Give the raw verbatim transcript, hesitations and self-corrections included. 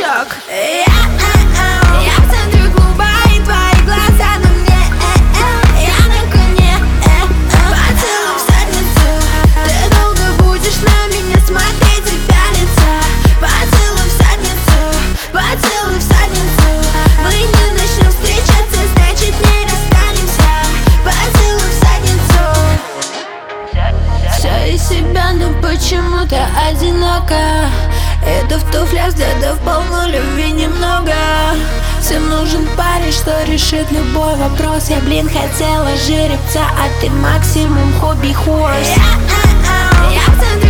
так. Я в центре клуба, и твои глаза на мне. Я на коне, поцелуй в задницу. Ты долго будешь на меня смотреть и пялиться. Поцелуй в задницу, поцелуй в задницу. Мы не начнем встречаться, значит не расстанемся. Поцелуй в задницу. Все из себя, но почему-то одиноко. Это в туфлях взглядов полно, любви немного. Всем нужен парень, что решит любой вопрос. Я, блин, хотела жеребца, а ты максимум хобби-хорс. Я в центре